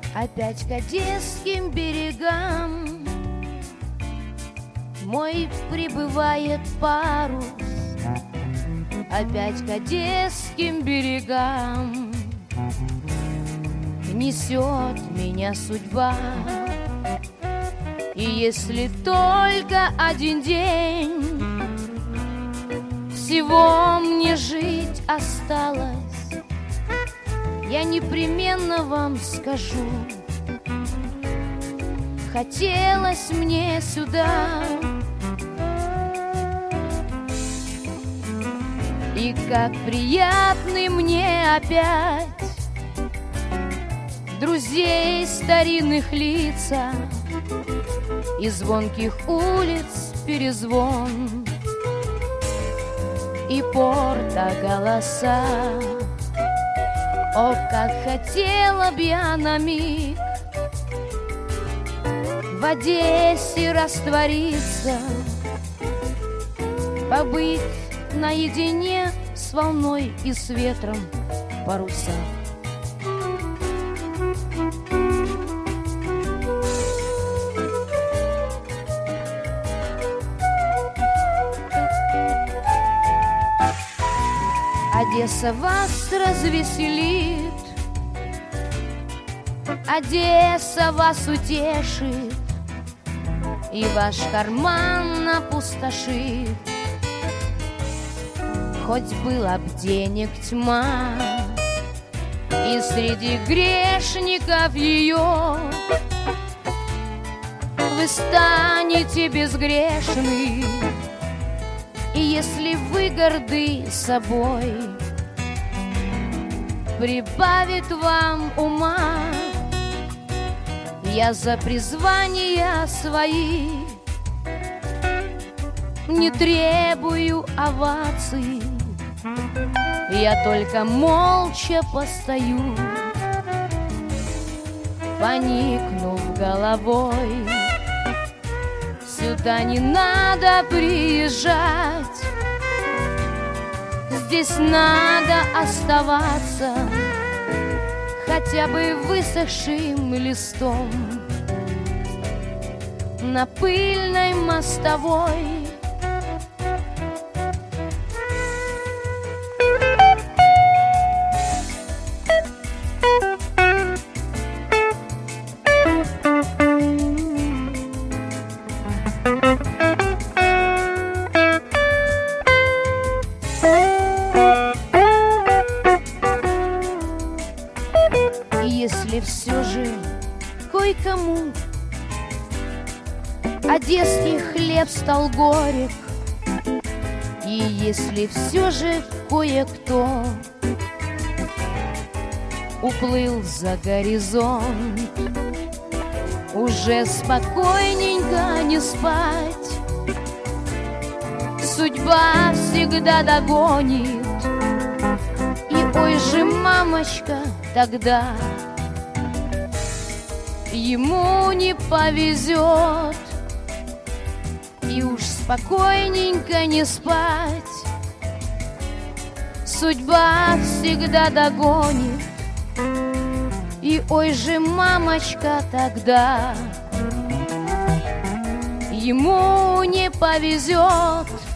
Опять к одесским берегам мой прибывает парус. Опять к одесским берегам несет меня судьба. И если только один день всего мне жить осталось, я непременно вам скажу: хотелось мне сюда. И как приятны мне опять друзей старинных лица и звонких улиц перезвон, и порта голоса. О, как хотела б я на миг в Одессе раствориться, побыть наедине с волной и с ветром паруса. Одесса вас развеселит, Одесса вас утешит и ваш карман опустошит. Хоть была б денег тьма, и среди грешников ее вы станете безгрешны. И если вы горды собой, прибавит вам ума. Я за призвания свои не требую оваций, я только молча постою, поникнув головой. Сюда не надо приезжать, здесь надо оставаться хотя бы высохшим листом на пыльной мостовой. Если все же кое-кому одесский хлеб стал горек, и если все же кое-кто уплыл за горизонт, уже спокойненько не спать, судьба всегда догонит. И ой же, мамочка, тогда ему не повезет, и уж спокойненько не спать, судьба всегда догонит. И ой же, мамочка, тогда ему не повезет.